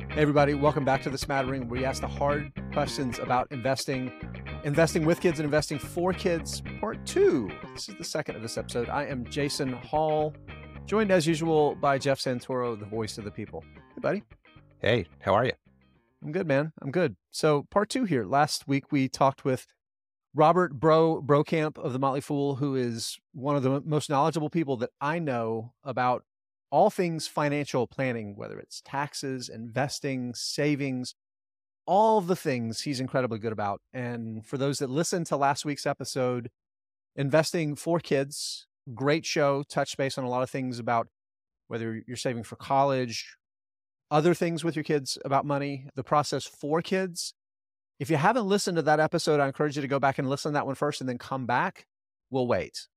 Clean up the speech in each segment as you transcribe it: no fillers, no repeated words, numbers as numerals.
Hey everybody, welcome back to The Smattering, where we ask the hard questions about investing with kids and investing for kids, part 2. This is the second of this episode. I am Jason Hall, joined as usual by Jeff Santoro, the voice of the people. Hey buddy. Hey, how are you? I'm good, man. I'm good. So part 2 here. Last week we talked with Robert Brokamp of the Motley Fool, who is one of the most knowledgeable people that I know about all things financial planning, whether it's taxes, investing, savings, all of the things he's incredibly good about. And for those that listened to last week's episode, Investing for Kids, great show, touched base on a lot of things about whether you're saving for college, other things with your kids about money, the process for kids. If you haven't listened to that episode, I encourage you to go back and listen to that one first and then come back. We'll wait.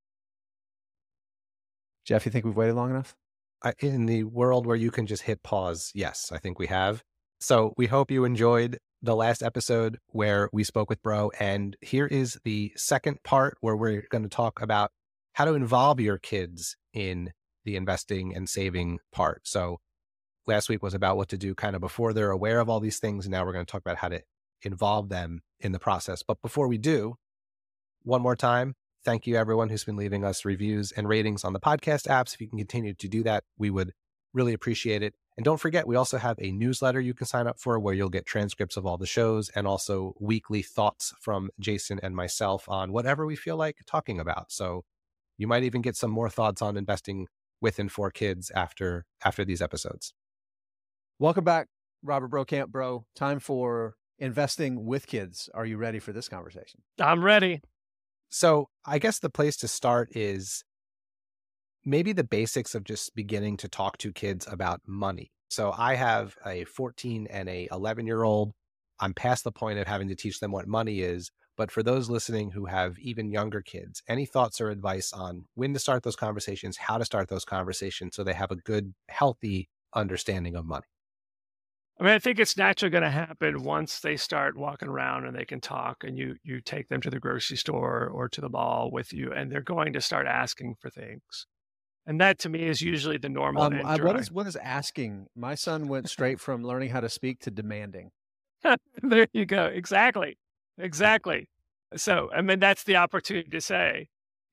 Jeff, you think we've waited long enough? In the world where you can just hit pause, yes, I think we have. So we hope you enjoyed the last episode where we spoke with Bro. And here is the second part where we're going to talk about how to involve your kids in the investing and saving part. So last week was about what to do kind of before they're aware of all these things. And now we're going to talk about how to involve them in the process. But before we do, one more time, thank you everyone who's been leaving us reviews and ratings on the podcast apps. If you can continue to do that, we would really appreciate it. And don't forget, we also have a newsletter you can sign up for where you'll get transcripts of all the shows and also weekly thoughts from Jason and myself on whatever we feel like talking about. So you might even get some more thoughts on investing with and for kids after these episodes. Welcome back, Robert Brokamp. Bro, time for investing with kids. Are you ready for this conversation? I'm ready. So I guess the place to start is maybe the basics of just beginning to talk to kids about money. So I have a 14 and a 11-year-old. I'm past the point of having to teach them what money is. But for those listening who have even younger kids, any thoughts or advice on when to start those conversations, how to start those conversations so they have a good, healthy understanding of money? I mean, I think it's naturally going to happen once they start walking around and they can talk and you take them to the grocery store or to the mall with you, and they're going to start asking for things. And that to me is usually the normal entry. What is asking? My son went straight from learning how to speak to demanding. There you go. Exactly. So, I mean, that's the opportunity to say,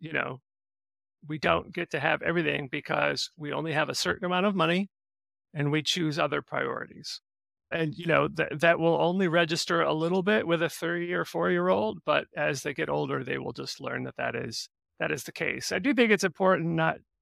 we don't get to have everything because we only have a certain amount of money and we choose other priorities. And, that will only register a little bit with a 3 or 4-year-old, but as they get older, they will just learn that is the case. I do think it's important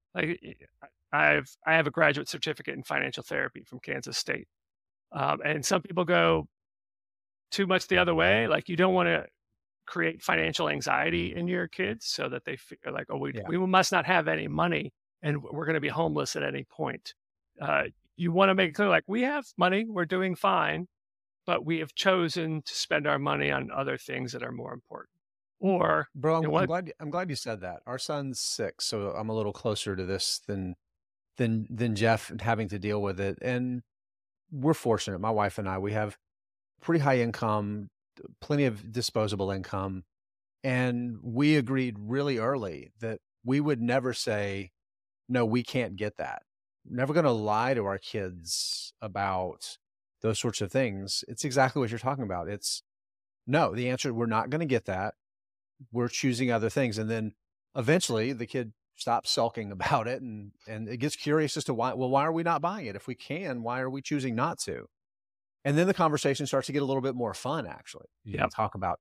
I have a graduate certificate in financial therapy from Kansas State. And some people go too much the other way. Like, you don't want to create financial anxiety in your kids so that they feel like, we must not have any money and we're going to be homeless at any point. You want to make it clear, like, we have money, we're doing fine, but we have chosen to spend our money on other things that are more important. Or, Bro, I'm glad you said that. Our son's 6, so I'm a little closer to this than Jeff and having to deal with it. And we're fortunate. My wife and I, we have pretty high income, plenty of disposable income, and we agreed really early that we would never say, no, we can't get that. Never going to lie to our kids about those sorts of things. It's exactly what you're talking about. It's no, the answer, we're not going to get that. We're choosing other things. And then eventually the kid stops sulking about it and it gets curious as to why are we not buying it? If we can, why are we choosing not to? And then the conversation starts to get a little bit more fun, actually. Yeah. Talk about,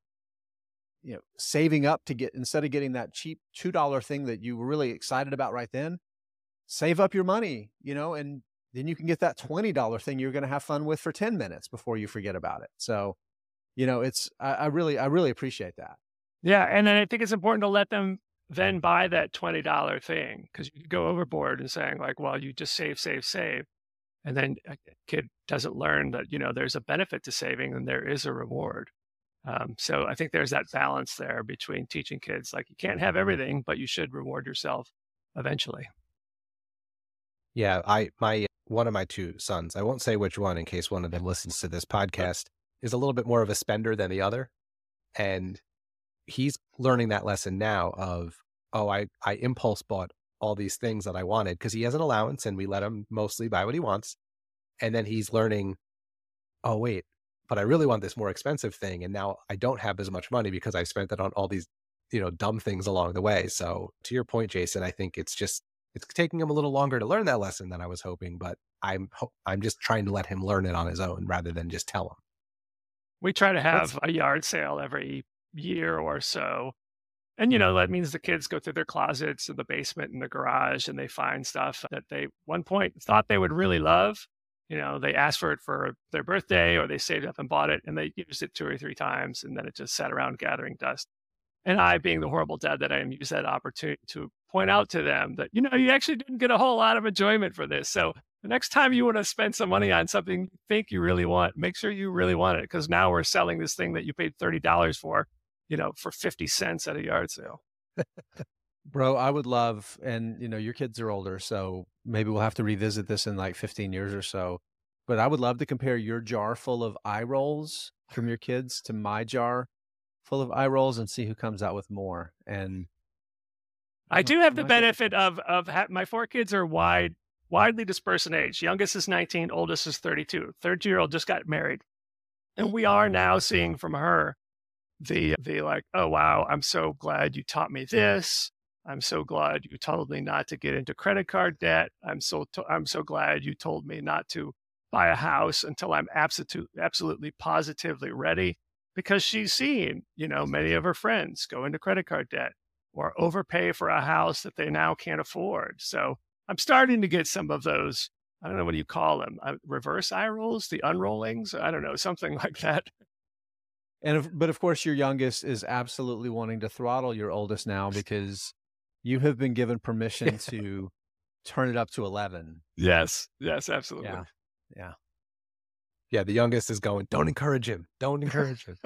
saving up to get, instead of getting that cheap $2 thing that you were really excited about right then, save up your money, and then you can get that $20 thing you're going to have fun with for 10 minutes before you forget about it. So, I really appreciate that. Yeah. And then I think it's important to let them then buy that $20 thing, because you could go overboard and saying like, well, you just save. And then a kid doesn't learn that, there's a benefit to saving and there is a reward. So I think there's that balance there between teaching kids, like, you can't have everything, but you should reward yourself eventually. Yeah, one of my 2 sons, I won't say which one in case one of them listens to this podcast, is a little bit more of a spender than the other. And he's learning that lesson now of, I impulse bought all these things that I wanted because he has an allowance and we let him mostly buy what he wants. And then he's learning, oh, wait, but I really want this more expensive thing. And now I don't have as much money because I spent it on all these, dumb things along the way. So to your point, Jason, I think it's taking him a little longer to learn that lesson than I was hoping, but I'm just trying to let him learn it on his own rather than just tell him. We try to That's have a yard sale every year or so. And, that means the kids go through their closets in the basement and the garage and they find stuff that they, one point, thought they would really love. They asked for it for their birthday or they saved up and bought it and they used it 2 or 3 times and then it just sat around gathering dust. And I, being the horrible dad that I am, used that opportunity to point out to them that, you actually didn't get a whole lot of enjoyment for this. So the next time you want to spend some money on something you think you really want, make sure you really want it. Because now we're selling this thing that you paid $30 for, for 50 cents at a yard sale. Bro, I would love, and your kids are older, so maybe we'll have to revisit this in like 15 years or so. But I would love to compare your jar full of eye rolls from your kids to my jar full of eye rolls and see who comes out with more. And I do have the benefit of my 4 kids are widely dispersed in age. Youngest is 19, oldest is 32. 30-year-old just got married. And we are now seeing from her the like, oh, wow, I'm so glad you taught me this. I'm so glad you told me not to get into credit card debt. I'm so glad you told me not to buy a house until I'm absolutely positively ready, because she's seen, many of her friends go into credit card debt or overpay for a house that they now can't afford. So I'm starting to get some of those, I don't know, what do you call them? Reverse eye rolls, the unrollings? I don't know, something like that. But of course, your youngest is absolutely wanting to throttle your oldest now because you have been given permission to turn it up to 11. Yes, absolutely. Yeah, the youngest is going, don't encourage him. Don't encourage him.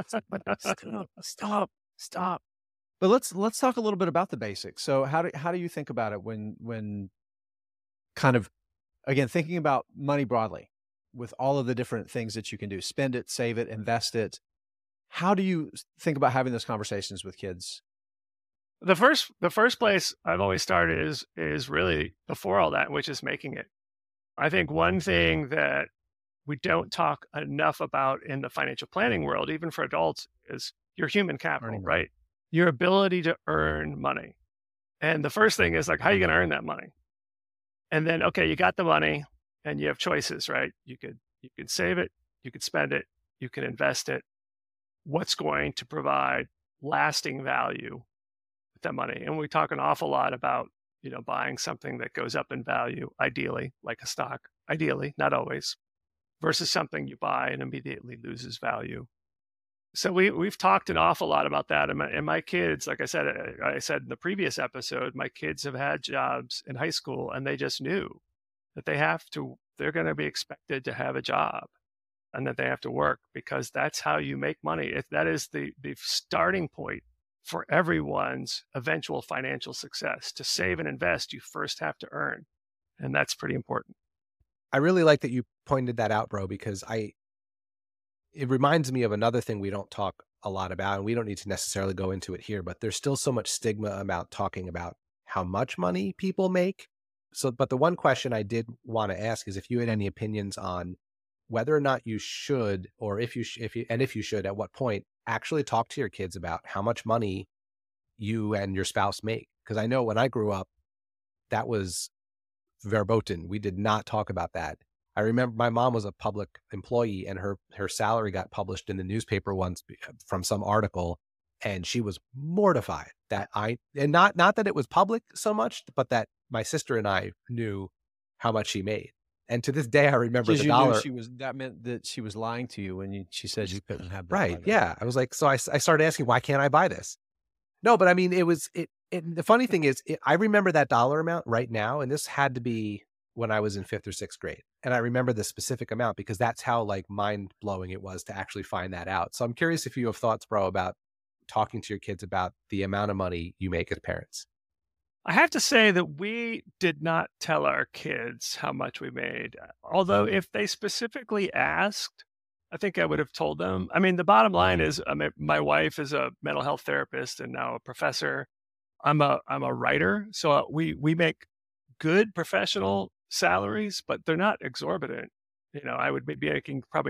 Stop. But let's talk a little bit about the basics. So how do you think about it when kind of, again, thinking about money broadly with all of the different things that you can do, spend it, save it, invest it. How do you think about having those conversations with kids? The first place I've always started is really before all that, which is making it. I think one thing that we don't talk enough about in the financial planning world, even for adults, is your human capital, right? Your ability to earn money. And the first thing is like, how are you going to earn that money? And then, okay, you got the money and you have choices, right? You could save it, you could spend it, you can invest it. What's going to provide lasting value with that money? And we talk an awful lot about, buying something that goes up in value, ideally, like a stock, ideally, not always, versus something you buy and immediately loses value. So we've talked an awful lot about that. And my kids, like I said in the previous episode, my kids have had jobs in high school and they just knew that they're going to be expected to have a job and that they have to work, because that's how you make money. That is the starting point for everyone's eventual financial success. To save and invest, you first have to earn. And that's pretty important. I really like that you pointed that out, bro, because it reminds me of another thing we don't talk a lot about, and we don't need to necessarily go into it here, but there's still so much stigma about talking about how much money people make. So, but the one question I did want to ask is if you had any opinions on whether or not you should, or if you should, at what point actually talk to your kids about how much money you and your spouse make. Because I know when I grew up, that was verboten. We did not talk about that. I remember my mom was a public employee and her salary got published in the newspaper once from some article, and she was mortified that not that it was public so much, but that my sister and I knew how much she made. And to this day, I remember the dollar. That meant that she was lying to you when she said you couldn't have that. Right. Yeah. I was like, so I started asking, why can't I buy this? No, but I mean, the funny thing is, I remember that dollar amount right now. And this had to be when I was in 5th or 6th grade. And I remember the specific amount because that's how like mind blowing it was to actually find that out. So I'm curious if you have thoughts, bro, about talking to your kids about the amount of money you make as parents. I have to say that we did not tell our kids how much we made. Although if they specifically asked, I think I would have told them. I mean, the bottom line is, my wife is a mental health therapist and now a professor. I'm a writer. So we make good professional salaries, but they're not exorbitant. I would be making probably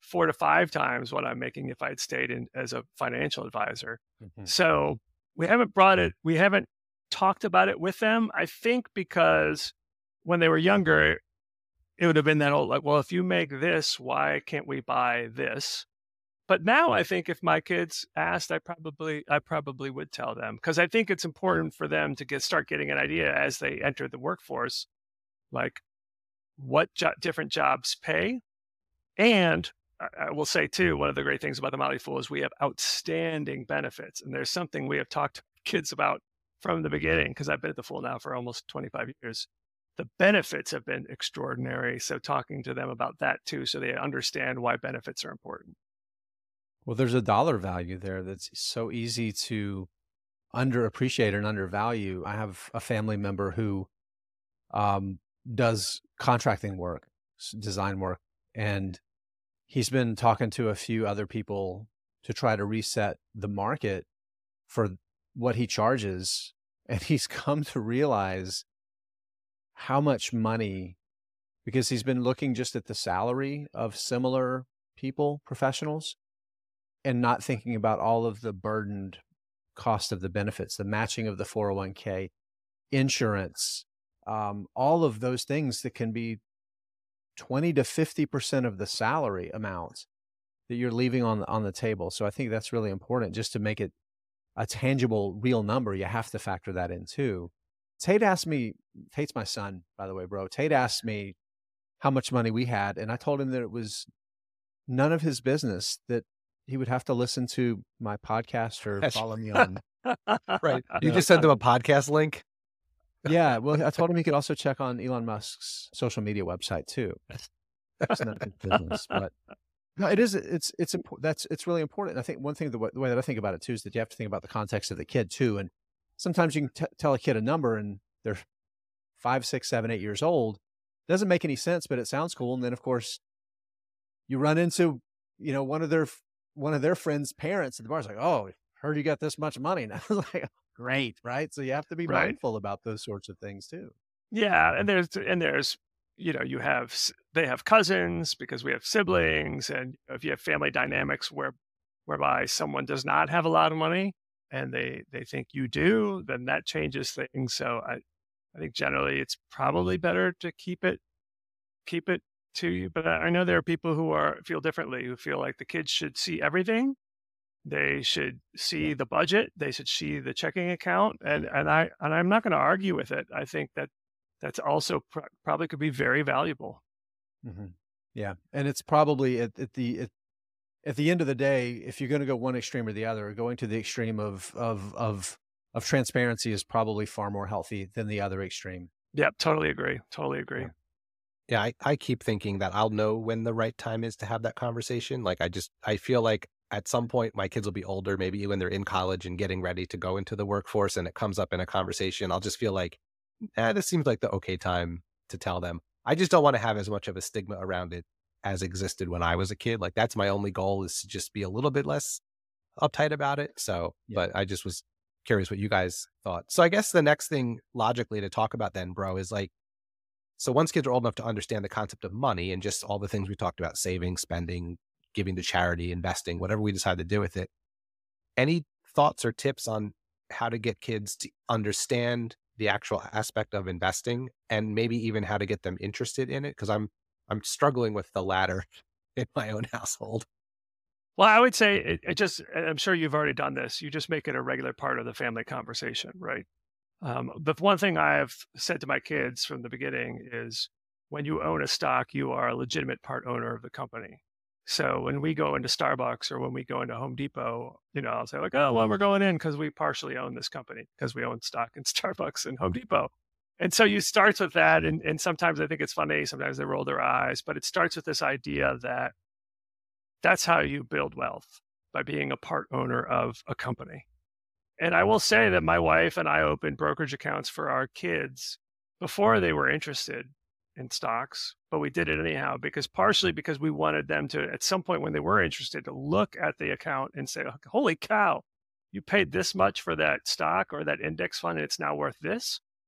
4 to 5 times what I'm making if I'd stayed in as a financial advisor. Mhm. So we haven't talked about it with them. I think because when they were younger, it would have been that old, like, well, if you make this, why can't we buy this? But now I think if my kids asked, I probably would tell them, because I think it's important for them to start getting an idea as they enter the workforce, like what different jobs pay. And I will say too, one of the great things about the Motley Fool is we have outstanding benefits, and there's something we have talked to kids about from the beginning, because I've been at the Fool now for almost 25 years. The benefits have been extraordinary. So talking to them about that too, so they understand why benefits are important. Well, there's a dollar value there that's so easy to underappreciate and undervalue. I have a family member who does contracting work, design work, and he's been talking to a few other people to try to reset the market for what he charges. And he's come to realize how much money, because he's been looking just at the salary of similar people, professionals, and not thinking about all of the burdened cost of the benefits, the matching of the 401k, insurance, all of those things that can be 20 to 50% of the salary amount that you're leaving on the table. So I think that's really important, just to make it a tangible, real number. You have to factor that in too. Tate asked me, Tate's my son, by the way, bro. Tate asked me how much money we had, and I told him that it was none of his business, that he would have to listen to my podcast or follow me on. Right. You just sent them a podcast link. Yeah. Well, I told him he could also check on Elon Musk's social media website too. It's not his business, but no, it is. It's important. It's really important. And I think one thing, the way that I think about it too, is that you have to think about the context of the kid too. And sometimes you can tell a kid a number and they're 5, 6, 7, 8 years old. Doesn't make any sense, but it sounds cool. And then of course you run into, one of their friends' parents at the bar is like, "Oh, heard you got this much money." And I was like, great. Right. So you have to be mindful about those sorts of things too. Yeah. And there's, they have cousins because we have siblings. And if you have family dynamics whereby someone does not have a lot of money and they think you do, then that changes things. So I think generally it's probably better to keep it to you. But I know there are people who feel differently, who feel like the kids should see everything. They should see the budget. They should see the checking account. And I'm not going to argue with it. I think that's also probably could be very valuable. Mm-hmm. Yeah. And it's probably at the end of the day, if you're going to go one extreme or the other, going to the extreme of transparency is probably far more healthy than the other extreme. Yeah, totally agree. Yeah, I keep thinking that I'll know when the right time is to have that conversation. Like I feel like at some point my kids will be older, maybe when they're in college and getting ready to go into the workforce, and it comes up in a conversation, I'll just feel like, this seems like the okay time to tell them. I just don't want to have as much of a stigma around it as existed when I was a kid. Like that's my only goal, is to just be a little bit less uptight about it. So, yeah. But I just was curious what you guys thought. So I guess the next thing logically to talk about then, bro, is like, so once kids are old enough to understand the concept of money and just all the things we talked about, saving, spending, giving to charity, investing, whatever we decide to do with it, any thoughts or tips on how to get kids to understand the actual aspect of investing, and maybe even how to get them interested in it? Because I'm struggling with the latter in my own household. Well, I would say I'm sure you've already done this. You just make it a regular part of the family conversation, right? The one thing I have said to my kids from the beginning is, when you own a stock, you are a legitimate part owner of the company. So when we go into Starbucks or when we go into Home Depot, I'll say like, "Oh, well, we're going in because we partially own this company because we own stock in Starbucks and Home Depot." And so you start with that. And sometimes I think it's funny. Sometimes they roll their eyes, but it starts with this idea that that's how you build wealth, by being a part owner of a company. And I will say that my wife and I opened brokerage accounts for our kids before they were interested in stocks, but we did it anyhow, partially because we wanted them to, at some point when they were interested, to look at the account and say, "Holy cow, you paid this much for that stock or that index fund and it's now worth this."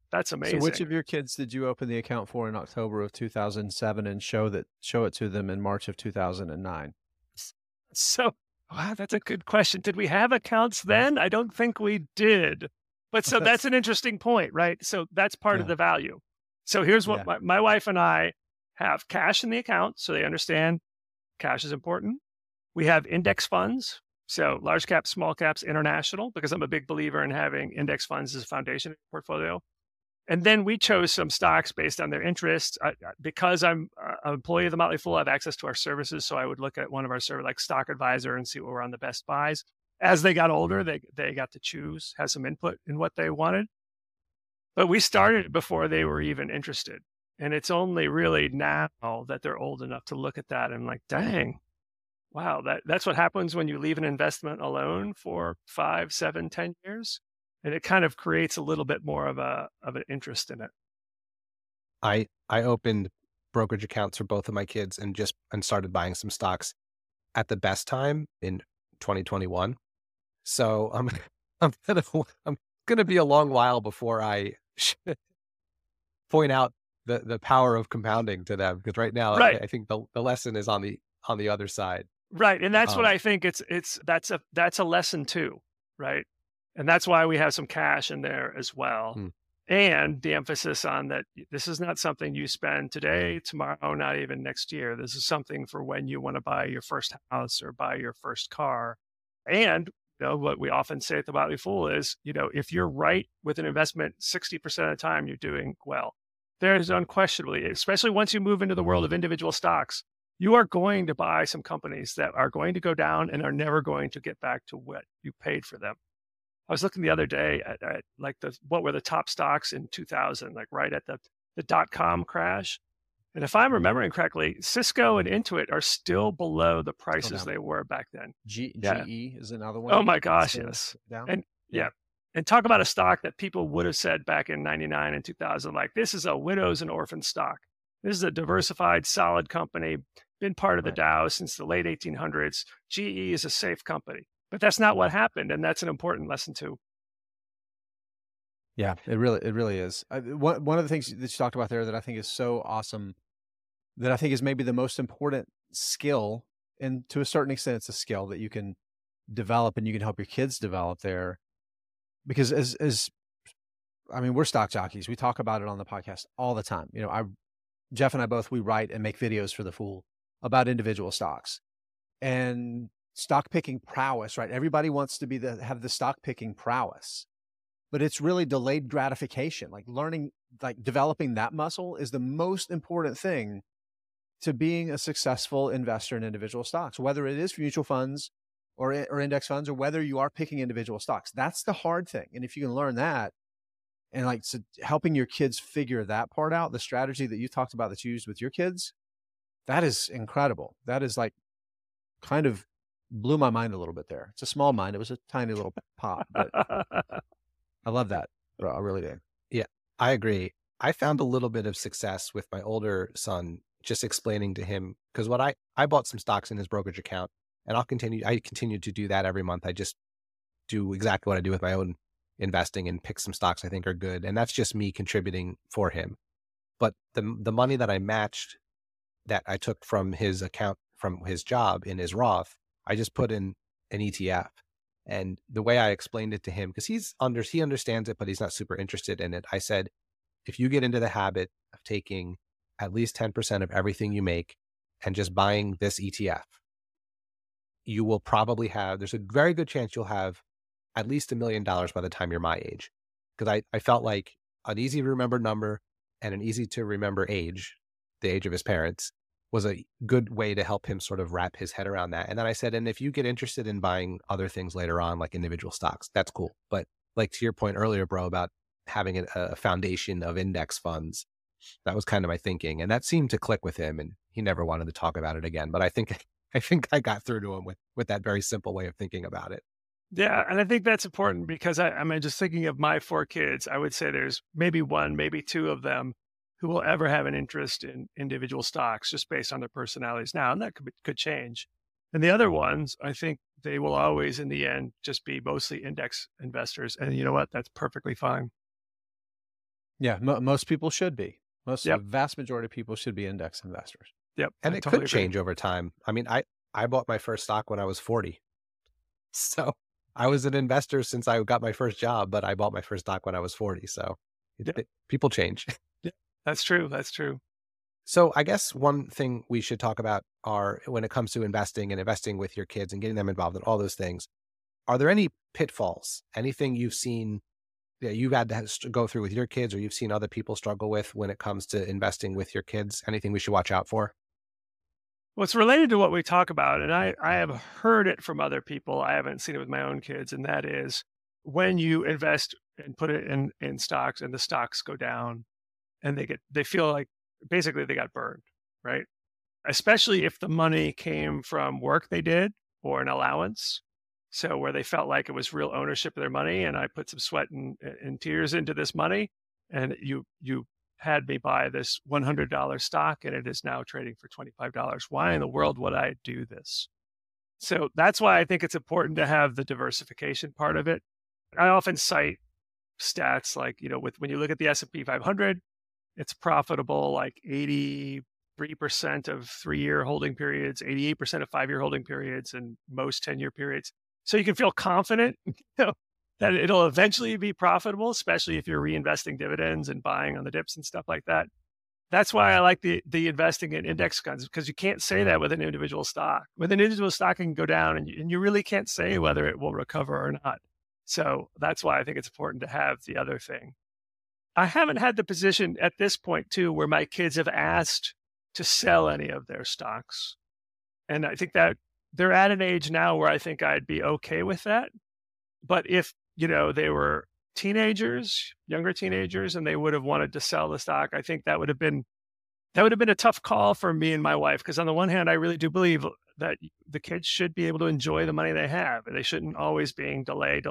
That's So amazing. which of your kids did you open the account for in October of 2007 and show it to them in March of 2009? So, wow, that's a good question. Did we have accounts then? I don't think we did. But so that's an interesting point, right? So that's part of Yeah. the value. So here's what Yeah. my wife and I have: cash in the account, so they understand cash is important. We have index funds, so large caps, small caps, international, because I'm a big believer in having index funds as a foundation portfolio. And then we chose some stocks based on their interests. Because I'm an employee of the Motley Fool, I have access to our services. So I would look at one of our services, like Stock Advisor, and see what were on the best buys. As they got older, they got to choose, have some input in what they wanted. But we started before they were even interested. And it's only really now that they're old enough to look at that and like, dang, wow, that's what happens when you leave an investment alone for 5, 7, 10 years. And it kind of creates a little bit more of an interest in it. I opened brokerage accounts for both of my kids and started buying some stocks at the best time in 2021. So I'm gonna be a long while before I point out the power of compounding to them, because right now Right. I think the lesson is on the other side. Right. And that's what Um, I think that's a lesson too, right? And that's why we have some cash in there as well. Hmm. And the emphasis on that this is not something you spend today, tomorrow, not even next year. This is something for when you want to buy your first house or buy your first car. And what we often say at the Motley Fool is, if you're right with an investment 60% of the time, you're doing well. There's unquestionably, especially once you move into the world of individual stocks, you are going to buy some companies that are going to go down and are never going to get back to what you paid for them. I was looking the other day at like what were the top stocks in 2000, like right at the .com crash. And if I'm remembering correctly, Cisco and Intuit are still below the prices they were back then. Yeah. GE is another one. Oh my gosh, Still yes. down? And yeah. And talk about a stock that people would have said back in 99 and 2000, like, this is a widows and orphans stock. This is a diversified, solid company, been part of the Right. Dow since the late 1800s. GE is a safe company. But that's not what happened. And that's an important lesson too. Yeah, it really is. One of the things that you talked about there that I think is so awesome, that I think is maybe the most important skill, and to a certain extent, it's a skill that you can develop and you can help your kids develop there. Because I mean, we're stock jockeys. We talk about it on the podcast all the time. Jeff and I both, we write and make videos for the Fool about individual stocks and stock picking prowess, right? Everybody wants to have the stock picking prowess, but it's really delayed gratification. Like developing that muscle is the most important thing to being a successful investor in individual stocks, whether it is for mutual funds or index funds, or whether you are picking individual stocks. That's the hard thing. And if you can learn that, and helping your kids figure that part out, the strategy that you talked about that you used with your kids, that is incredible. That is like kind of blew my mind a little bit there. It's a small mind. It was a tiny little pop, but I love that, bro. I really do. Yeah, I agree. I found a little bit of success with my older son, just explaining to him, because I bought some stocks in his brokerage account, and I continue to do that every month. I just do exactly what I do with my own investing and pick some stocks I think are good. And that's just me contributing for him. But the money that I matched, that I took from his account, from his job in his Roth, I just put in an ETF. And the way I explained it to him, because he understands it, but he's not super interested in it. I said, if you get into the habit of taking at least 10% of everything you make and just buying this ETF, you will probably there's a very good chance you'll have at least $1 million by the time you're my age. Because I felt like an easy to remember number and an easy to remember age, the age of his parents, was a good way to help him sort of wrap his head around that. And then I said, and if you get interested in buying other things later on, like individual stocks, that's cool. But like to your point earlier, bro, about having a foundation of index funds, that was kind of my thinking. And that seemed to click with him, and he never wanted to talk about it again. But I think I got through to him with that very simple way of thinking about it. Yeah. And I think that's important because I mean, just thinking of my 4 kids, I would say there's maybe 1, maybe 2 of them who will ever have an interest in individual stocks just based on their personalities now. And that could change. And the other ones, I think they will always, in the end, just be mostly index investors. And you know what? That's perfectly fine. Yeah, most people should be. The Yep. vast majority of people should be index investors. Yep. And I it totally could agree. change over time. I mean, I bought my first stock when I was 40. So I was an investor since I got my first job, but I bought my first stock when I was 40. So Yeah. people change. Yeah. That's true. That's true. So I guess one thing we should talk about are when it comes to investing and investing with your kids and getting them involved in all those things. Are there any pitfalls? Anything you've seen that you've had to go through with your kids or you've seen other people struggle with when it comes to investing with your kids? Anything we should watch out for? Well, it's related to what we talk about, and I have heard it from other people. I haven't seen it with my own kids, and that is when you invest and put it in stocks and the stocks go down and they feel like basically they got burned, right? Especially if the money came from work they did or an allowance. So where they felt like it was real ownership of their money, and I put some sweat and tears into this money, and you had me buy this $100 stock, and it is now trading for $25. Why in the world would I do this? So that's why I think it's important to have the diversification part of it. I often cite stats like, when you look at the S&P 500, it's profitable like 83% of 3-year holding periods, 88% of 5-year holding periods, and most 10-year periods. So you can feel confident that it'll eventually be profitable, especially if you're reinvesting dividends and buying on the dips and stuff like that. That's why I like the investing in index funds, because you can't say that with an individual stock. With an individual stock, it can go down, and you really can't say whether it will recover or not. So that's why I think it's important to have the other thing. I haven't had the position at this point, too, where my kids have asked to sell any of their stocks. And I think that they're at an age now where I think I'd be okay with that. But if, they were teenagers, younger teenagers, and they would have wanted to sell the stock, I think that would have been a tough call for me and my wife. Because on the one hand, I really do believe that the kids should be able to enjoy the money they have, and they shouldn't always being delay.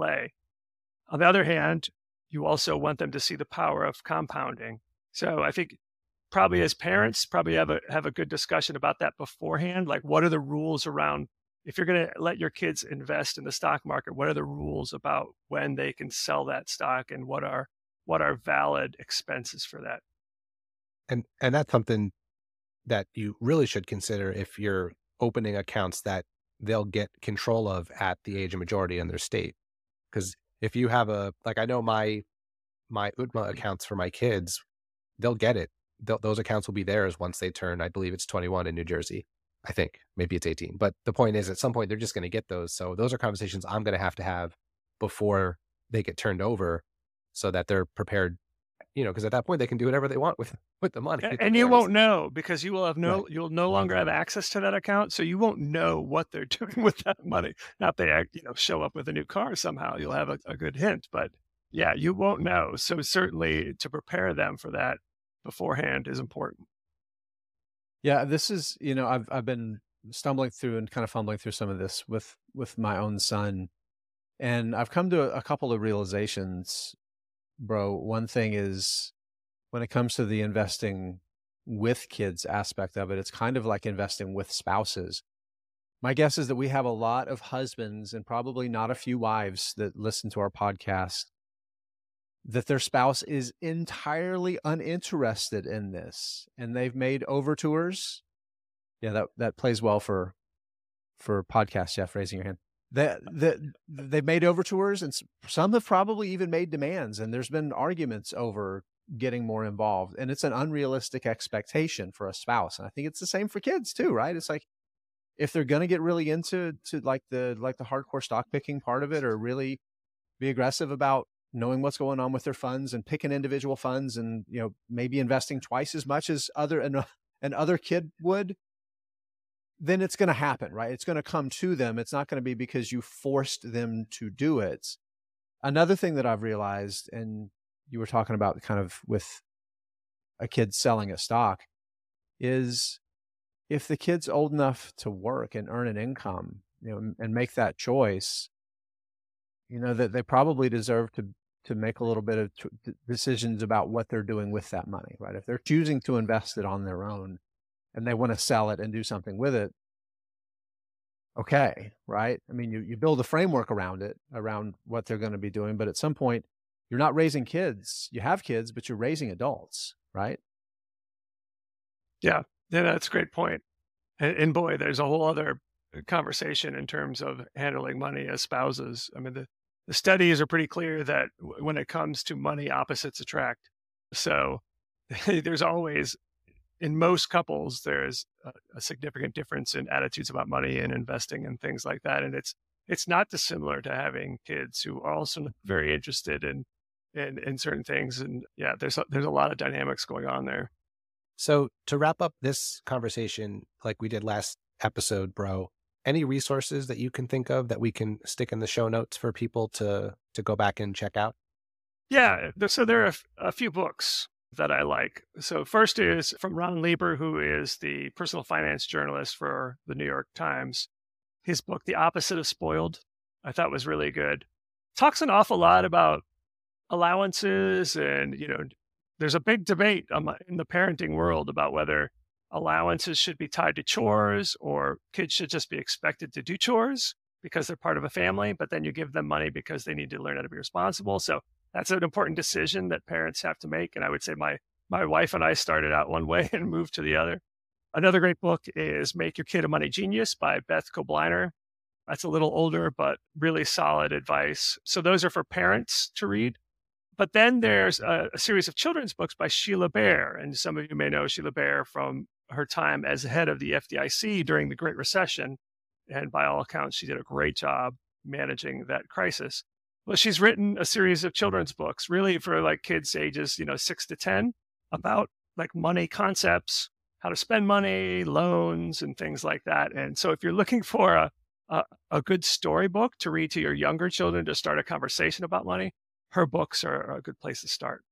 On the other hand, you also want them to see the power of compounding. So I think probably as parents, probably have a good discussion about that beforehand. Like, what are the rules around, if you're going to let your kids invest in the stock market, what are the rules about when they can sell that stock, and what are valid expenses for that? And that's something that you really should consider if you're opening accounts that they'll get control of at the age of majority in their state. Because if you have I know my UTMA accounts for my kids, they'll get it. Those accounts will be theirs once they turn, I believe it's 21 in New Jersey. I think maybe it's 18. But the point is, at some point, they're just going to get those. So those are conversations I'm going to have before they get turned over, so that they're prepared, because at that point they can do whatever they want with the money. And you won't know, because you will have Right. you'll no longer have access to that account. So you won't know what they're doing with that money. Not they show up with a new car somehow. You'll have a good hint, but yeah, you won't know. So certainly to prepare them for that beforehand is important. Yeah, this is, I've been stumbling through and kind of fumbling through some of this with my own son, and I've come to a couple of realizations, bro. One thing is, when it comes to the investing with kids aspect of it, it's kind of like investing with spouses. My guess is that we have a lot of husbands and probably not a few wives that listen to our podcast that their spouse is entirely uninterested in this, and they've made overtures. Yeah, that plays well for podcasts. Jeff, raising your hand. That they've made overtures, and some have probably even made demands, and there's been arguments over getting more involved, and it's an unrealistic expectation for a spouse. And I think it's the same for kids too, right? It's like, if they're going to get really into like the hardcore stock picking part of it, or really be aggressive about knowing what's going on with their funds and picking individual funds, and maybe investing twice as much as another kid would, then it's going to happen, right? It's going to come to them. It's not going to be because you forced them to do it. Another thing that I've realized, and you were talking about kind of with a kid selling a stock, is if the kid's old enough to work and earn an income, and make that choice, that they probably deserve to make a little bit of decisions about what they're doing with that money, right? If they're choosing to invest it on their own and they want to sell it and do something with it, okay, right? I mean, you build a framework around it, around what they're going to be doing, but at some point you're not raising kids. You have kids, but you're raising adults, right? Yeah, that's a great point. And boy, there's a whole other conversation in terms of handling money as spouses. I mean, the studies are pretty clear that when it comes to money, opposites attract. So there's always, in most couples, there's a significant difference in attitudes about money and investing and things like that. And it's not dissimilar to having kids who are also very interested in certain things. And yeah, there's a lot of dynamics going on there. So to wrap up this conversation, like we did last episode, bro, any resources that you can think of that we can stick in the show notes for people to go back and check out? Yeah, so there are a few books that I like. So first is from Ron Lieber, who is the personal finance journalist for the New York Times. His book, The Opposite of Spoiled, I thought was really good. Talks an awful lot about allowances, and there's a big debate in the parenting world about whether allowances should be tied to chores or kids should just be expected to do chores because they're part of a family, but then you give them money because they need to learn how to be responsible. So that's an important decision that parents have to make. And I would say my wife and I started out one way and moved to the other. Another great book is Make Your Kid a Money Genius by Beth Kobliner. That's a little older, but really solid advice. So those are for parents to read. But then there's a series of children's books by Sheila Bair. And some of you may know Sheila Bair from her time as head of the FDIC during the Great Recession. And by all accounts, she did a great job managing that crisis. Well, she's written a series of children's books, really for like kids ages, 6 to 10, about like money concepts, how to spend money, loans, and things like that. And so if you're looking for a good storybook to read to your younger children to start a conversation about money, her books are a good place to start.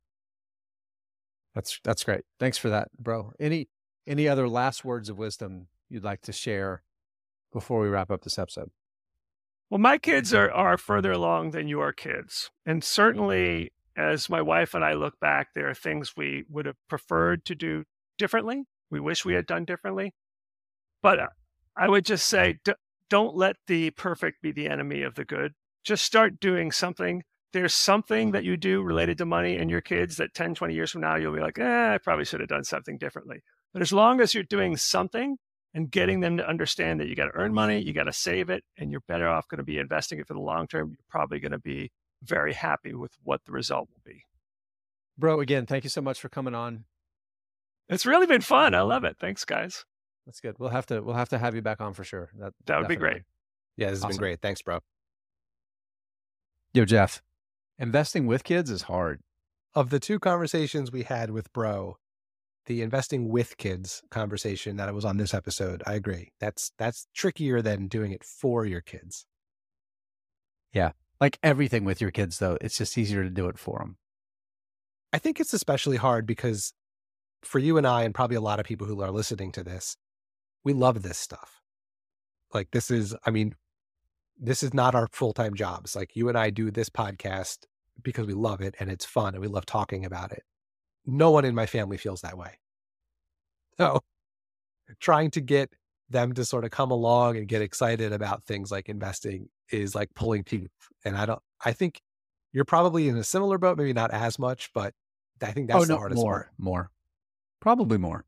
That's great. Thanks for that, bro. Any other last words of wisdom you'd like to share before we wrap up this episode? Well, my kids are further along than your kids. And certainly, as my wife and I look back, there are things we would have preferred to do differently. We wish we had done differently. But I would just say, don't let the perfect be the enemy of the good. Just start doing something. There's something that you do related to money and your kids that 10, 20 years from now, you'll be like, I probably should have done something differently. But as long as you're doing something and getting them to understand that you got to earn money, you got to save it, and you're better off going to be investing it for the long term, you're probably going to be very happy with what the result will be. Bro, again, thank you so much for coming on. It's really been fun. I love it. Thanks, guys. That's good. We'll have to have you back on for sure. That would be great. Yeah, this has been great. Thanks, bro. Yo, Jeff, investing with kids is hard. Of the two conversations we had with bro, the investing with kids conversation that was on this episode, I agree. That's trickier than doing it for your kids. Yeah. Like everything with your kids, though, it's just easier to do it for them. I think it's especially hard because for you and I, and probably a lot of people who are listening to this, we love this stuff. Like this is not our full-time jobs. Like you and I do this podcast because we love it and it's fun and we love talking about it. No one in my family feels that way. So trying to get them to sort of come along and get excited about things like investing is like pulling teeth. And I think you're probably in a similar boat, maybe not as much, but I think that's the hardest part. Probably more.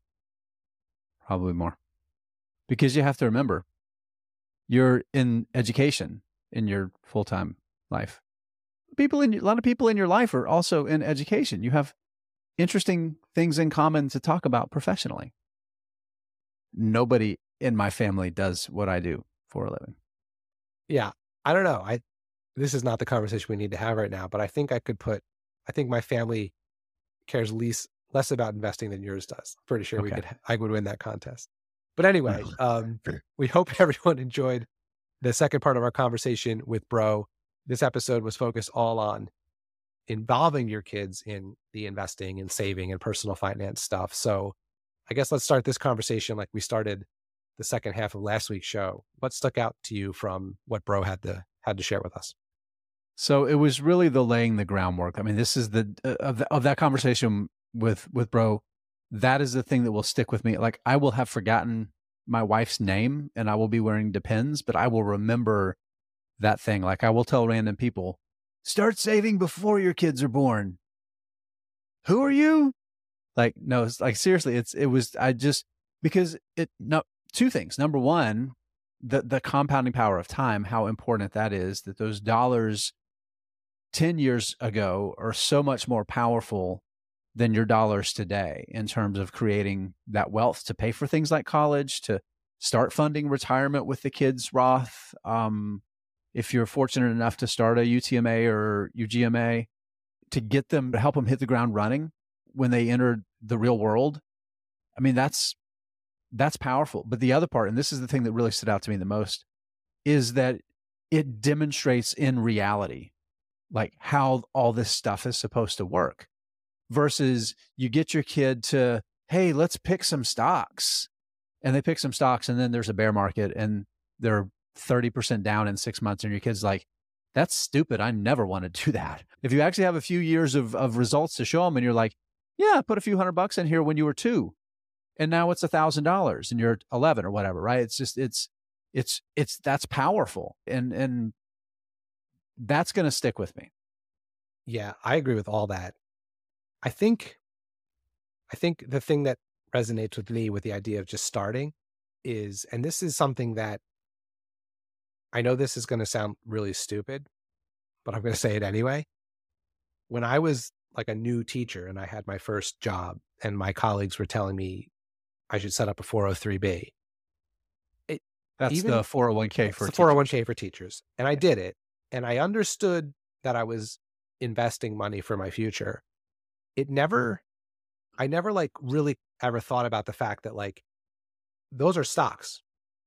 Because you have to remember, you're in education in your full-time life. A lot of people in your life are also in education. You have interesting things in common to talk about professionally. Nobody in my family does what I do for a living. Yeah. I don't know. This is not the conversation we need to have right now, but I think my family cares less about investing than yours does. I'm pretty sure I would win that contest. But anyway, we hope everyone enjoyed the second part of our conversation with bro. This episode was focused all on involving your kids in the investing and saving and personal finance stuff. So I guess let's start this conversation like we started the second half of last week's show. What stuck out to you from what bro had to share with us? So it was really the laying the groundwork. I mean, this is of that conversation with bro. That is the thing that will stick with me. Like I will have forgotten my wife's name and I will be wearing Depends, but I will remember that thing. Like I will tell random people, start saving before your kids are born. Who are you? Like, no, it's like, seriously, because no, two things. Number one, the compounding power of time, how important that is, that those dollars 10 years ago are so much more powerful than your dollars today in terms of creating that wealth to pay for things like college, to start funding retirement with the kids' Roth. If you're fortunate enough to start a UTMA or UGMA, to get them, to help them hit the ground running when they enter the real world. I mean, that's powerful. But the other part, and this is the thing that really stood out to me the most, is that it demonstrates in reality, like how all this stuff is supposed to work, versus you get your kid to, hey, let's pick some stocks. And they pick some stocks, and then there's a bear market and they're 30% down in 6 months. And your kid's like, that's stupid. I never want to do that. If you actually have a few years of results to show them, and you're like, yeah, I put a few $100 in here when you were 2, and now it's $1,000 and you're 11 or whatever, right? It's just, that's powerful. And that's going to stick with me. Yeah, I agree with all that. I think the thing that resonates with me with the idea of just starting is, and this is something that I know this is going to sound really stupid, but I'm going to say it anyway. When I was like a new teacher and I had my first job and my colleagues were telling me I should set up a 403B. That's the 401k for the 401k for teachers. And I did it. And I understood that I was investing money for my future. I never like really ever thought about the fact that like, those are stocks.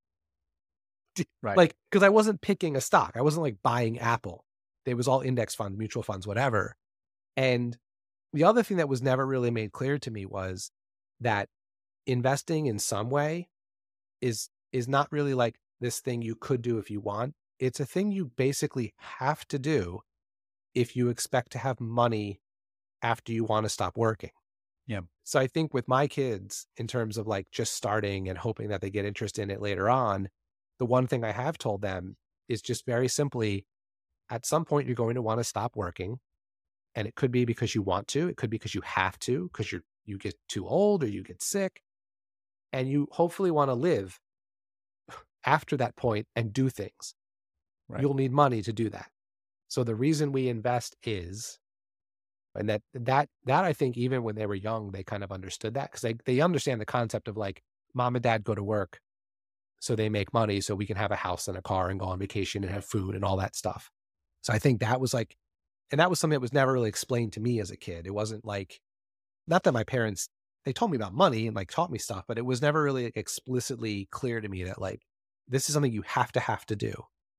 Right. Like, because I wasn't picking a stock. I wasn't like buying Apple. It was all index funds, mutual funds, whatever. And the other thing that was never really made clear to me was that investing in some way is not really like this thing you could do if you want. It's a thing you basically have to do if you expect to have money after you want to stop working. Yeah. So I think with my kids, in terms of like just starting and hoping that they get interest in it later on, the one thing I have told them is just very simply, at some point you're going to want to stop working. And it could be because you want to, it could be because you have to, because you get too old or you get sick. And you hopefully want to live after that point and do things. Right. You'll need money to do that. So the reason we invest is, and that I think even when they were young, they kind of understood that, because they understand the concept of like, mom and dad go to work, so they make money so we can have a house and a car and go on vacation and have food and all that stuff. So I think that was like, and that was something that was never really explained to me as a kid. It wasn't like, not that my parents, they told me about money and like taught me stuff, but it was never really like explicitly clear to me that like, this is something you have to do,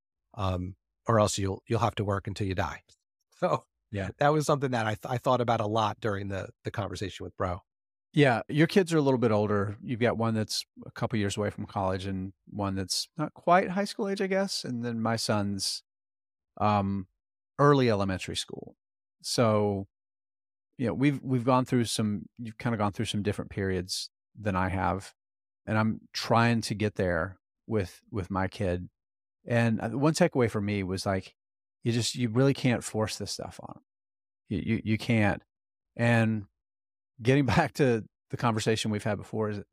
or else you'll have to work until you die. So yeah, that was something that I thought about a lot during the conversation with Bro. Yeah, your kids are a little bit older. You've got one that's a couple years away from college and one that's not quite high school age, I guess. And then my son's early elementary school. So, you know, you've kind of gone through some different periods than I have. And I'm trying to get there with my kid. And one takeaway for me was like, you really can't force this stuff on them. You can't. And getting back to the conversation we've had before, is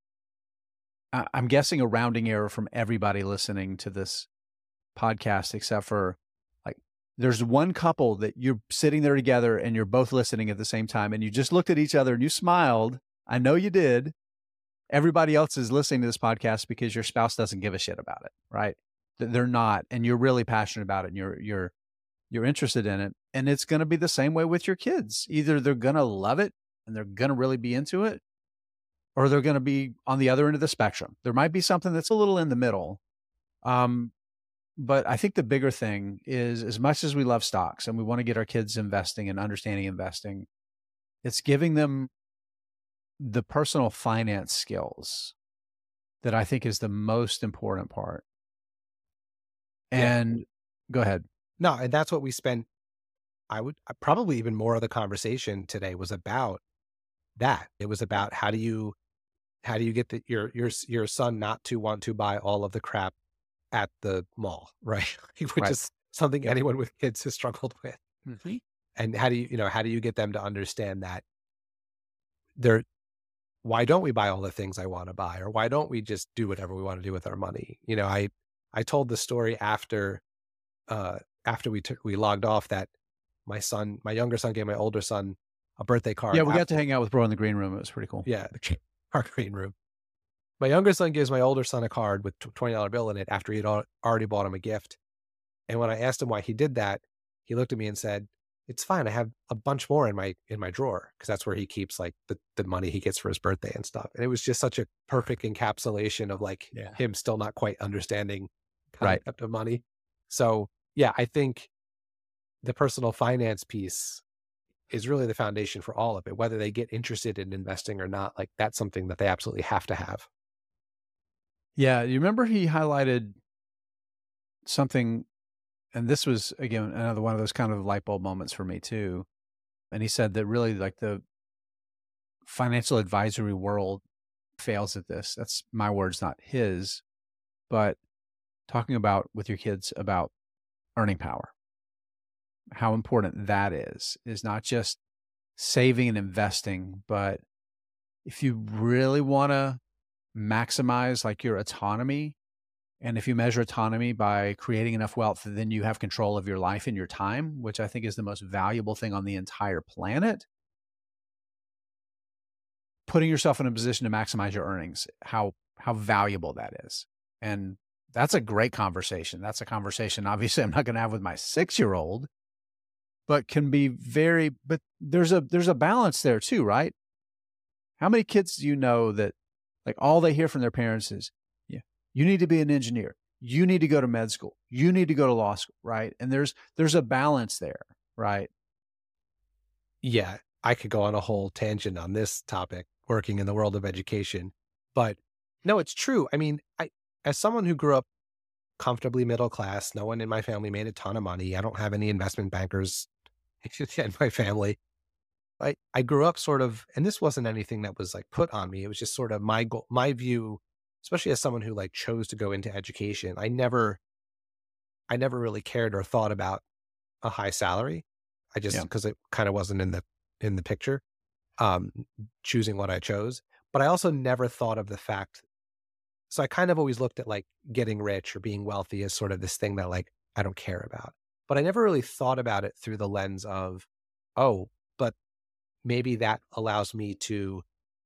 I'm guessing a rounding error from everybody listening to this podcast, except for like, there's one couple that you're sitting there together and you're both listening at the same time and you just looked at each other and you smiled. I know you did. Everybody else is listening to this podcast because your spouse doesn't give a shit about it, right? They're not, and you're really passionate about it and you're interested in it. And it's going to be the same way with your kids. Either they're going to love it and they're going to really be into it, or they're going to be on the other end of the spectrum. There might be something that's a little in the middle. But I think the bigger thing is, as much as we love stocks and we want to get our kids investing and understanding investing, it's giving them the personal finance skills that I think is the most important part. And go ahead. No, and that's what we spent. Probably even more of the conversation today was about that. It was about how do you get your son not to want to buy all of the crap at the mall, right? Which is something anyone with kids has struggled with. Mhm. And how do how do you get them to understand that they're, why don't we buy all the things I want to buy? Or why don't we just do whatever we want to do with our money? I told the story after we logged off that my younger son gave my older son a birthday card. Yeah, we got to hang out with Bro in the green room. It was pretty cool. Yeah, our green room. My younger son gives my older son a card with $20 bill in it after he'd already bought him a gift. And when I asked him why he did that, he looked at me and said, "It's fine. I have a bunch more in my drawer," because that's where he keeps like the money he gets for his birthday and stuff. And it was just such a perfect encapsulation of like him still not quite understanding concept of money. So yeah, I think the personal finance piece is really the foundation for all of it, whether they get interested in investing or not. Like that's something that they absolutely have to have. Yeah, you remember he highlighted something, and this was, again, another one of those kind of light bulb moments for me too. And he said that really like the financial advisory world fails at this. That's my words, not his, but talking about with your kids about earning power, how important that is not just saving and investing, but if you really want to maximize like your autonomy, and if you measure autonomy by creating enough wealth, then you have control of your life and your time, which I think is the most valuable thing on the entire planet. Putting yourself in a position to maximize your earnings, how valuable that is. And that's a great conversation. That's a conversation, obviously, I'm not going to have with my 6-year-old, but can be but there's a balance there too, right? How many kids do you know that like all they hear from their parents is, yeah, you need to be an engineer. You need to go to med school. You need to go to law school, right? And there's a balance there, right? Yeah, I could go on a whole tangent on this topic, working in the world of education, but no, it's true. I mean, as someone who grew up comfortably middle class, no one in my family made a ton of money. I don't have any investment bankers in my family. I grew up sort of, and this wasn't anything that was like put on me. It was just sort of my goal, my view, especially as someone who like chose to go into education. I never really cared or thought about a high salary. I just, because it kind of wasn't in the picture, choosing what I chose. But I also never thought of the fact. So I kind of always looked at like getting rich or being wealthy as sort of this thing that like I don't care about. But I never really thought about it through the lens of, oh, but maybe that allows me to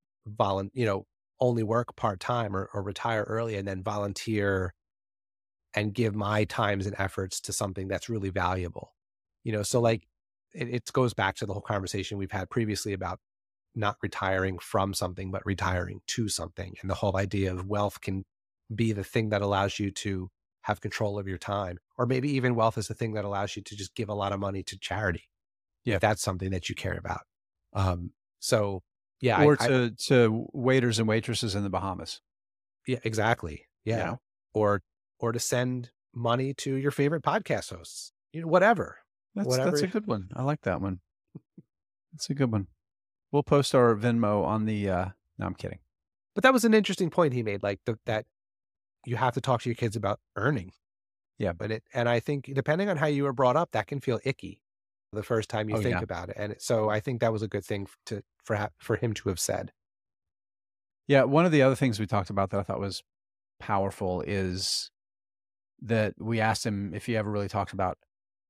only work part-time or retire early and then volunteer and give my times and efforts to something that's really valuable. So like it goes back to the whole conversation we've had previously about not retiring from something, but retiring to something. And the whole idea of wealth can be the thing that allows you to have control of your time, or maybe even wealth is the thing that allows you to just give a lot of money to charity. Yeah. If that's something that you care about. So yeah. Or to waiters and waitresses in the Bahamas. Yeah, exactly. Yeah. Or to send money to your favorite podcast hosts, whatever. That's a good one. I like that one. That's a good one. We'll post our Venmo on the, no, I'm kidding. But that was an interesting point he made, like that you have to talk to your kids about earning. Yeah. And I think depending on how you were brought up, that can feel icky the first time you think about it. And so I think that was a good thing for him to have said. Yeah. One of the other things we talked about that I thought was powerful is that we asked him if he ever really talked about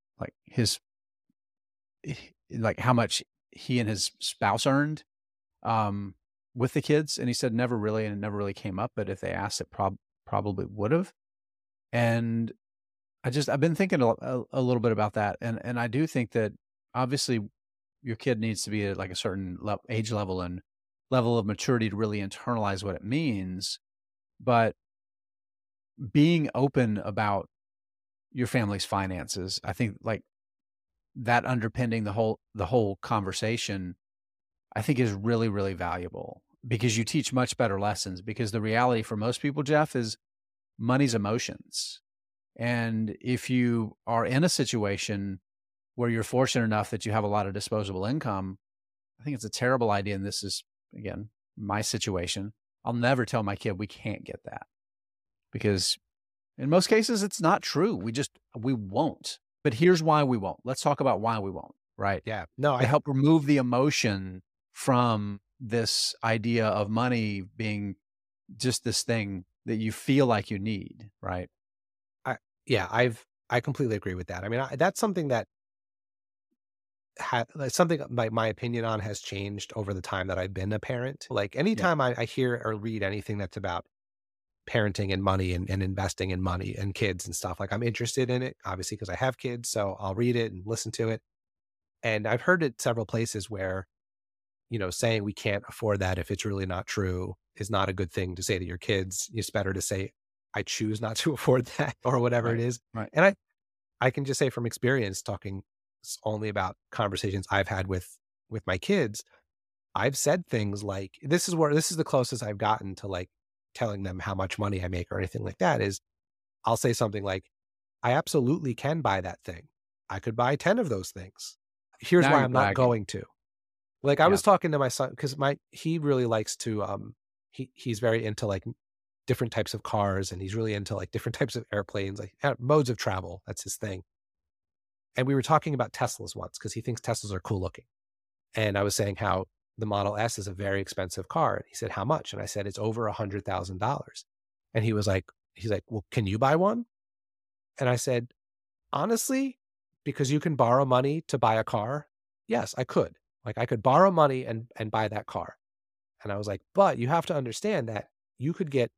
like how much he and his spouse earned with the kids. And he said never really, and it never really came up. But if they asked, it probably would have. And I've been thinking a little bit about that. And I do think that obviously your kid needs to be at like a certain age level and level of maturity to really internalize what it means. But being open about your family's finances, I think like that underpinning the whole conversation, I think is really, really valuable because you teach much better lessons, because the reality for most people, Jeff, is money's emotions. And if you are in a situation where you're fortunate enough that you have a lot of disposable income, I think it's a terrible idea. And this is, again, my situation. I'll never tell my kid we can't get that, because in most cases, it's not true. We won't. but here's why we won't. Let's talk about why we won't, right? Yeah. No, To help remove the emotion from this idea of money being just this thing that you feel like you need, right? I completely agree with that. I mean, that's something that something my opinion on has changed over the time that I've been a parent. Like anytime I hear or read anything that's about parenting and money and investing in money and kids and stuff, like I'm interested in it, obviously, because I have kids. So I'll read it and listen to it. And I've heard it several places where, saying we can't afford that if it's really not true is not a good thing to say to your kids. It's better to say, I choose not to afford that or whatever it is. Right. And I can just say from experience, talking only about conversations I've had with my kids, I've said things like, this is the closest I've gotten to like telling them how much money I make or anything like that is I'll say something like, I absolutely can buy that thing. I could buy 10 of those things. Here's Now why you're I'm not bragging. going to. Like I Yeah. was talking to my son because he really likes to he's very into like different types of cars, and he's really into like different types of airplanes, like modes of travel. That's his thing. And we were talking about Teslas once because he thinks Teslas are cool looking. And I was saying how the Model S is a very expensive car. And he said, how much? And I said, it's over $100,000. And he's like, well, can you buy one? And I said, honestly, because you can borrow money to buy a car, yes, I could. Like I could borrow money and buy that car. And I was like, but you have to understand that you could get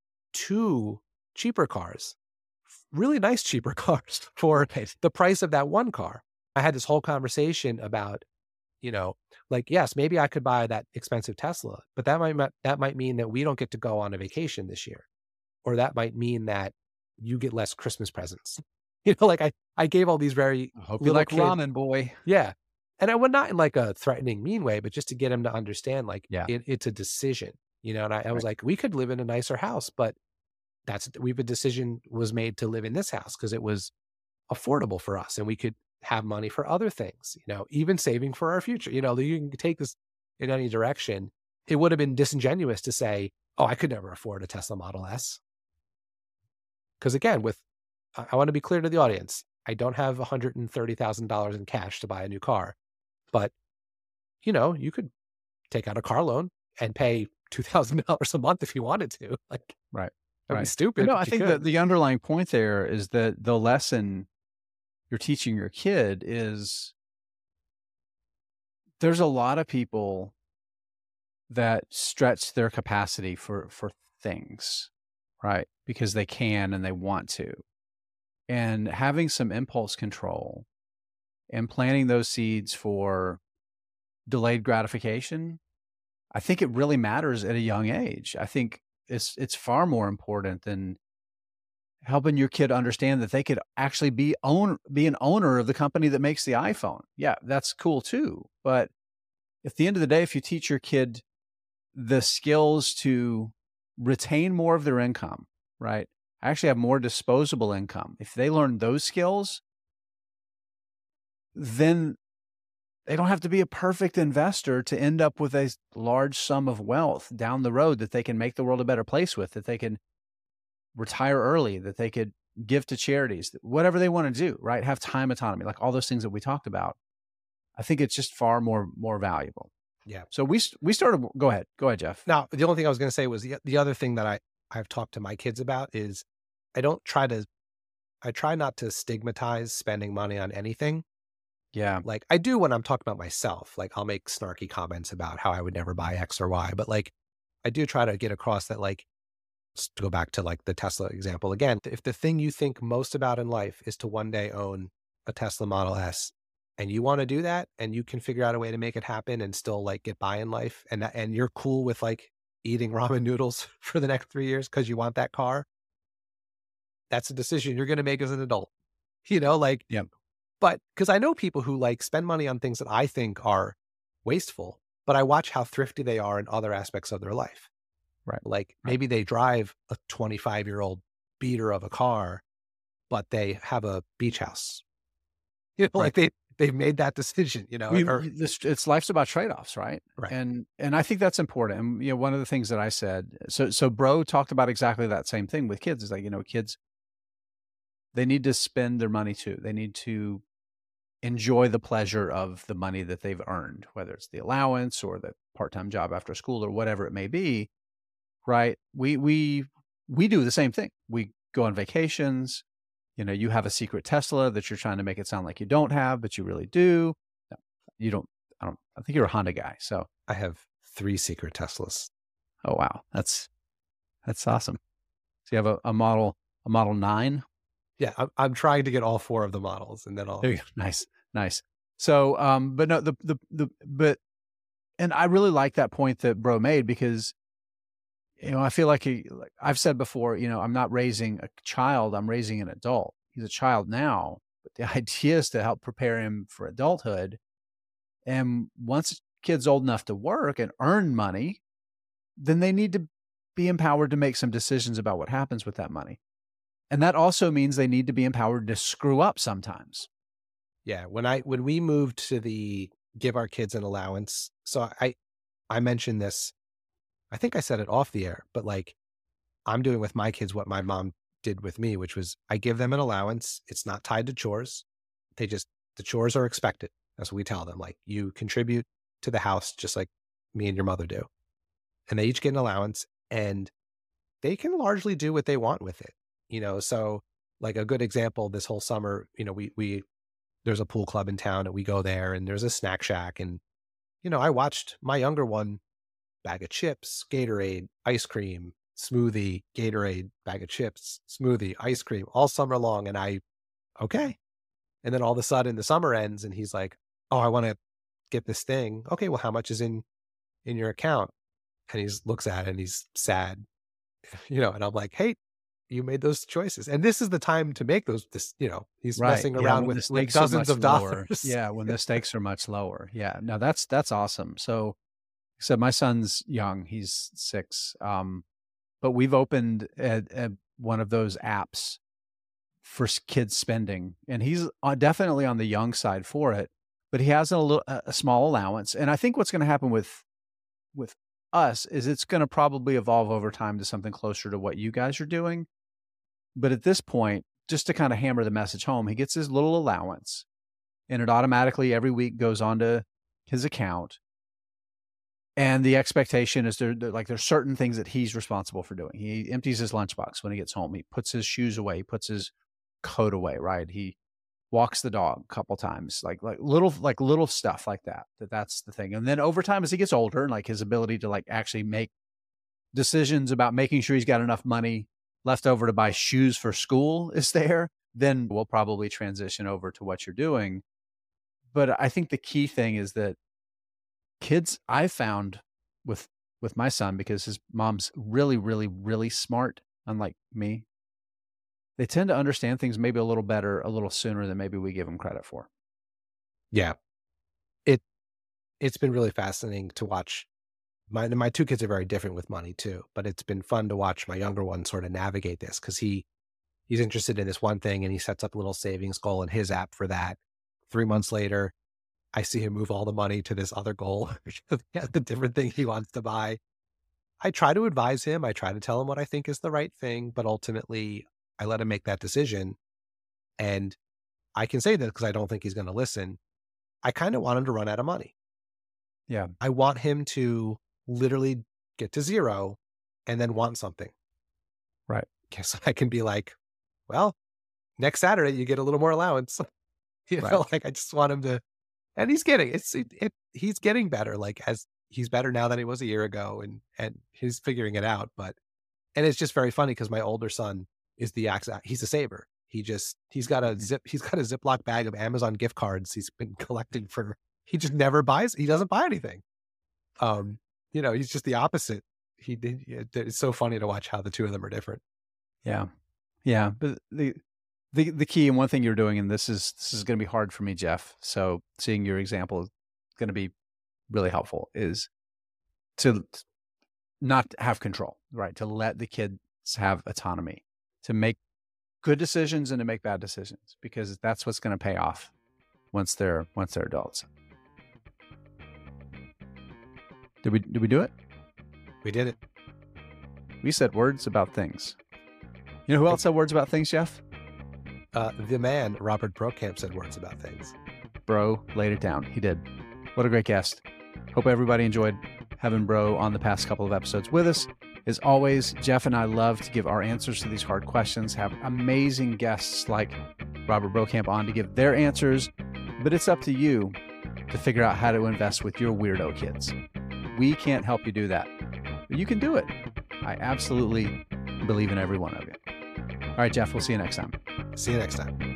2 cheaper cars, really nice cheaper cars for the price of that one car. I had this whole conversation about, like, yes, maybe I could buy that expensive Tesla, but that might mean that we don't get to go on a vacation this year. Or that might mean that you get less Christmas presents. Like I gave all these very I hope you little like kid, ramen, boy. yeah. And I would not in like a threatening, mean way, but just to get him to understand, like Yeah. it's a decision, and I was Right. like, we could live in a nicer house, but a decision was made to live in this house because it was affordable for us and we could have money for other things, even saving for our future. You can take this in any direction. It would have been disingenuous to say, oh, I could never afford a Tesla Model S. Because again, I want to be clear to the audience. I don't have $130,000 in cash to buy a new car, but you could take out a car loan and pay $2,000 a month if you wanted to. Like, Right. that'd be Right. stupid. No, but I you think could. that the underlying point there is that the lesson you're teaching your kid is there's a lot of people that stretch their capacity for things, right? Because they can and they want to. And having some impulse control and planting those seeds for delayed gratification, I think it really matters at a young age. I think it's far more important than helping your kid understand that they could actually be an owner of the company that makes the iPhone. Yeah, that's cool too. But at the end of the day, if you teach your kid the skills to retain more of their income, right? Actually have more disposable income. If they learn those skills, then they don't have to be a perfect investor to end up with a large sum of wealth down the road that they can make the world a better place with, that they can retire early, that they could give to charities, whatever they want to do, right? Have time autonomy, like all those things that we talked about. I think it's just far more valuable. Yeah. So we started, go ahead, Jeff. Now, the only thing I was going to say was the other thing that I've talked to my kids about is I try not to stigmatize spending money on anything. Yeah. Like I do when I'm talking about myself, like I'll make snarky comments about how I would never buy X or Y, but like I do try to get across that, like, to go back to like the Tesla example again, if the thing you think most about in life is to one day own a Tesla Model S and you want to do that and you can figure out a way to make it happen and still like get by in life and you're cool with like eating ramen noodles for the next 3 years because you want that car, that's a decision you're going to make as an adult, like, yeah. But because I know people who like spend money on things that I think are wasteful, but I watch how thrifty they are in other aspects of their life. Right. Like maybe they drive a 25-year-old beater of a car, but they have a beach house. Like they've made that decision, It's life's about trade-offs, right? Right. And I think that's important. And one of the things that I said, so Bro talked about exactly that same thing with kids is like, kids, they need to spend their money too. They need to enjoy the pleasure of the money that they've earned, whether it's the allowance or the part-time job after school or whatever it may be, right? We do the same thing. We go on vacations. You know, you have a secret Tesla that you're trying to make it sound like you don't have, but you really do. No, you don't. I think you're a Honda guy. So I have 3 secret Teslas. oh wow, that's awesome. So you have a model 9. Yeah, I'm trying to get all 4 of the models, and then I'll. There you go. Nice. So, but no, but, and I really like that point that Bro made because, you know, I feel like I've said before, you know, I'm not raising a child, I'm raising an adult. He's a child now, but the idea is to help prepare him for adulthood. And once a kid's old enough to work and earn money, then they need to be empowered to make some decisions about what happens with that money. And that also means they need to be empowered to screw up sometimes. Yeah, when we moved to the give our kids an allowance, so I mentioned this, I think I said it off the air, but like I'm doing with my kids what my mom did with me, which was I give them an allowance. It's not tied to chores. The chores are expected. That's what we tell them. Like, you contribute to the house just like me and your mother do. And they each get an allowance, and they can largely do what they want with it. You know, so like a good example this whole summer, you know, we there's a pool club in town and we go there, and there's a snack shack. And, you know, I watched my younger one bag of chips, Gatorade, ice cream, smoothie, Gatorade, bag of chips, smoothie, ice cream all summer long. And okay. And then all of a sudden the summer ends and he's like, oh, I want to get this thing. Okay, well, how much is in your account? And he looks at it and he's sad, you know, and I'm like, hey, you made those choices. And this is the time to make you know, he's Right. messing Yeah, around when the with stakes are dozens much of lower. dollars. Yeah, when the stakes are much lower. Yeah. No, that's awesome. So, my son's young, he's 6. But we've opened one of those apps for kids spending, and he's definitely on the young side for it, but he has a small allowance. And I think what's going to happen with us is it's going to probably evolve over time to something closer to what you guys are doing. But at this point, just to kind of hammer the message home, he gets his little allowance, and it automatically every week goes onto his account. And the expectation is there's certain things that he's responsible for doing. He empties his lunchbox when he gets home. He puts his shoes away. He puts his coat away, right? He walks the dog a couple times, like little stuff like that. That's the thing. And then over time, as he gets older, and like his ability to like actually make decisions about making sure he's got enough money left over to buy shoes for school is there, then we'll probably transition over to what you're doing. But I think the key thing is that kids, I found with my son, because his mom's really, really, really smart, unlike me, they tend to understand things maybe a little better, a little sooner than maybe we give them credit for. Yeah. It's been really fascinating to watch. My 2 kids are very different with money too, but it's been fun to watch my younger one sort of navigate this, because he's interested in this one thing and he sets up a little savings goal in his app for that. 3 months later, I see him move all the money to this other goal, the different thing he wants to buy. I try to advise him. I try to tell him what I think is the right thing, but ultimately I let him make that decision. And I can say that because I don't think he's going to listen. I kind of want him to run out of money. Yeah. I want him to literally get to 0 and then want something. Right. So I can be like, well, next Saturday you get a little more allowance. You know, Right. like I just want him to, and he's getting, he's getting better. Like, as he's better now than he was a year ago, and he's figuring it out. And it's just very funny because my older son is he's a saver. He's got a Ziploc bag of Amazon gift cards he's been collecting he just never buys, he doesn't buy anything. You know, he's just the opposite. It's so funny to watch how the 2 of them are different. Yeah. Yeah. But the key, and one thing you're doing, and this is going to be hard for me, Jeff. So seeing your example is going to be really helpful, is to not have control, right? To let the kids have autonomy, to make good decisions and to make bad decisions, because that's what's going to pay off once they're adults. Did we do it? We did it. We said words about things. You know who else said words about things, Jeff? the man, Robert Brokamp, said words about things. Bro laid it down. He did. What a great guest. Hope everybody enjoyed having Bro on the past couple of episodes with us. As always, Jeff and I love to give our answers to these hard questions, have amazing guests like Robert Brokamp on to give their answers, but it's up to you to figure out how to invest with your weirdo kids. We can't help you do that, but you can do it. I absolutely believe in every one of you. All right, Jeff, we'll see you next time. See you next time.